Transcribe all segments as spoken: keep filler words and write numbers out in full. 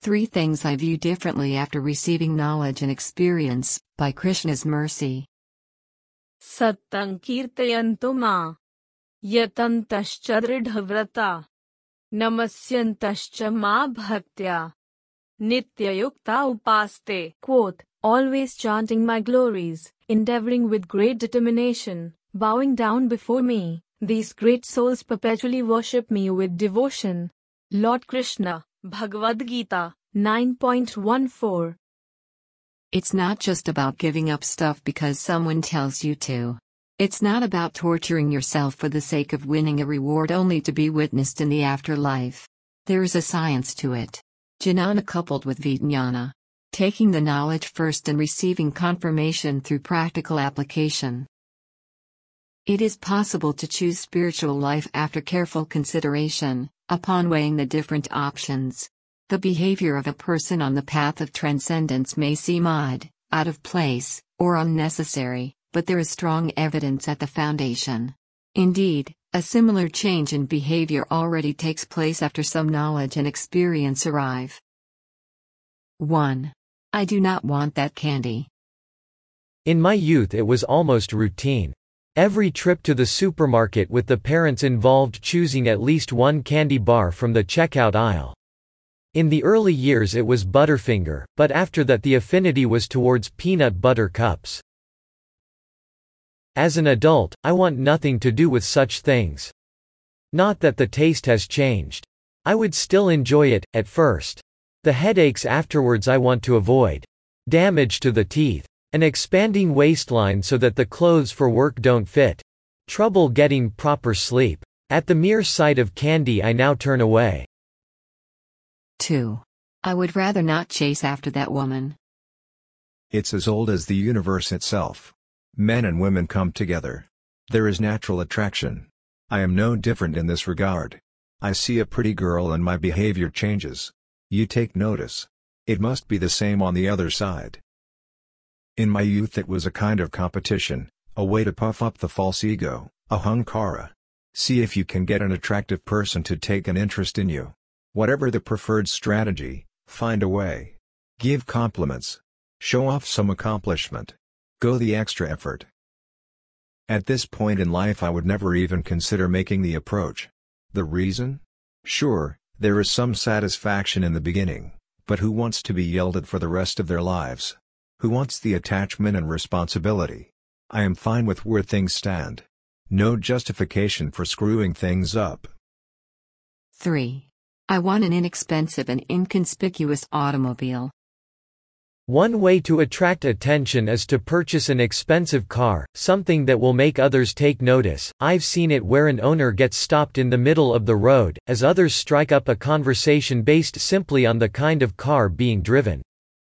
Three Things I View Differently After Receiving Knowledge and Experience, by Krishna's Mercy. Sattam kirtayantu ma yatantascha dridhavrata namasyantascha ma bhaktya nityayukta upaste. Quote, always chanting my glories, endeavoring with great determination, bowing down before me, these great souls perpetually worship me with devotion. Lord Krishna, Bhagavad Gita, nine point fourteen. It's not just about giving up stuff because someone tells you to. It's not about torturing yourself for the sake of winning a reward only to be witnessed in the afterlife. There is a science to it. Jnana coupled with Vijnana. Taking the knowledge first and receiving confirmation through practical application. It is possible to choose spiritual life after careful consideration, upon weighing the different options. The behavior of a person on the path of transcendence may seem odd, out of place, or unnecessary, but there is strong evidence at the foundation. Indeed, a similar change in behavior already takes place after some knowledge and experience arrive. one. I do not want that candy. In my youth it was almost routine. Every trip to the supermarket with the parents involved choosing at least one candy bar from the checkout aisle. In the early years it was Butterfinger, but after that the affinity was towards peanut butter cups. As an adult, I want nothing to do with such things. Not that the taste has changed. I would still enjoy it, at first. The headaches afterwards I want to avoid. Damage to the teeth. An expanding waistline so that the clothes for work don't fit. Trouble getting proper sleep. At the mere sight of candy I now turn away. two. I would rather not chase after that woman. It's as old as the universe itself. Men and women come together. There is natural attraction. I am no different in this regard. I see a pretty girl and my behavior changes. You take notice. It must be the same on the other side. In my youth it was a kind of competition, a way to puff up the false ego, ahankara. See if you can get an attractive person to take an interest in you. Whatever the preferred strategy, find a way. Give compliments. Show off some accomplishment. Go the extra effort. At this point in life I would never even consider making the approach. The reason? Sure, there is some satisfaction in the beginning, but who wants to be yelled at for the rest of their lives? Who wants the attachment and responsibility? I am fine with where things stand. No justification for screwing things up. three. I want an inexpensive and inconspicuous automobile. One way to attract attention is to purchase an expensive car, something that will make others take notice. I've seen it where an owner gets stopped in the middle of the road, as others strike up a conversation based simply on the kind of car being driven.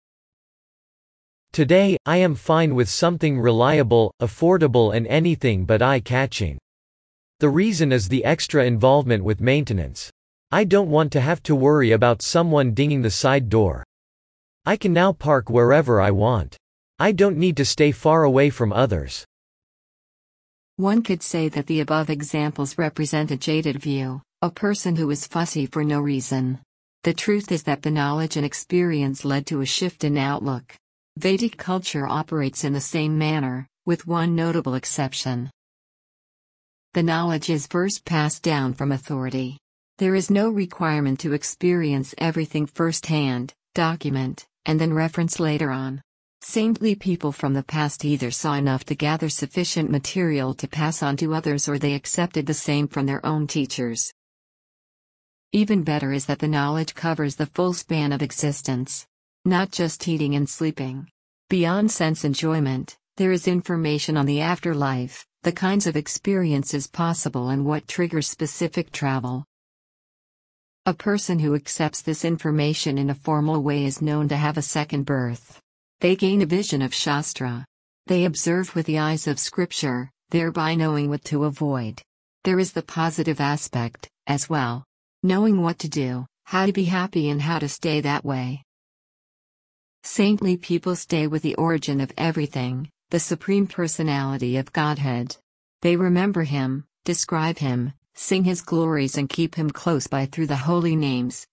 Today, I am fine with something reliable, affordable and anything but eye-catching. The reason is the extra involvement with maintenance. I don't want to have to worry about someone dinging the side door. I can now park wherever I want. I don't need to stay far away from others. One could say that the above examples represent a jaded view, a person who is fussy for no reason. The truth is that the knowledge and experience led to a shift in outlook. Vedic culture operates in the same manner, with one notable exception. The knowledge is first passed down from authority. There is no requirement to experience everything firsthand, document, and then reference later on. Saintly people from the past either saw enough to gather sufficient material to pass on to others or they accepted the same from their own teachers. Even better is that the knowledge covers the full span of existence. Not just eating and sleeping. Beyond sense enjoyment, there is information on the afterlife, the kinds of experiences possible and what triggers specific travel. A person who accepts this information in a formal way is known to have a second birth. They gain a vision of Shastra. They observe with the eyes of Scripture, thereby knowing what to avoid. There is the positive aspect, as well. Knowing what to do, how to be happy and how to stay that way. Saintly people stay with the origin of everything, the Supreme Personality of Godhead. They remember Him, describe Him, sing His glories and keep Him close by through the holy names,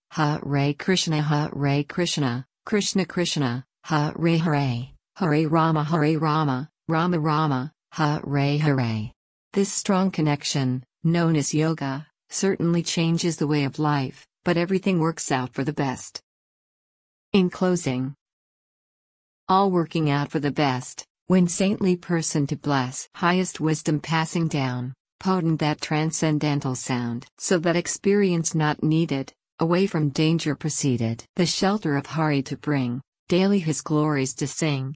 Hare Krishna, Hare Krishna, Krishna Krishna, Hare Hare, Hare Rama, Hare Rama, Rama Rama, Hare Hare. This strong connection, known as yoga, certainly changes the way of life, but everything works out for the best. In closing, all working out for the best, when saintly person to bless, highest wisdom passing down, potent that transcendental sound, so that experience not needed, away from danger proceeded, the shelter of Hari to bring, daily his glories to sing.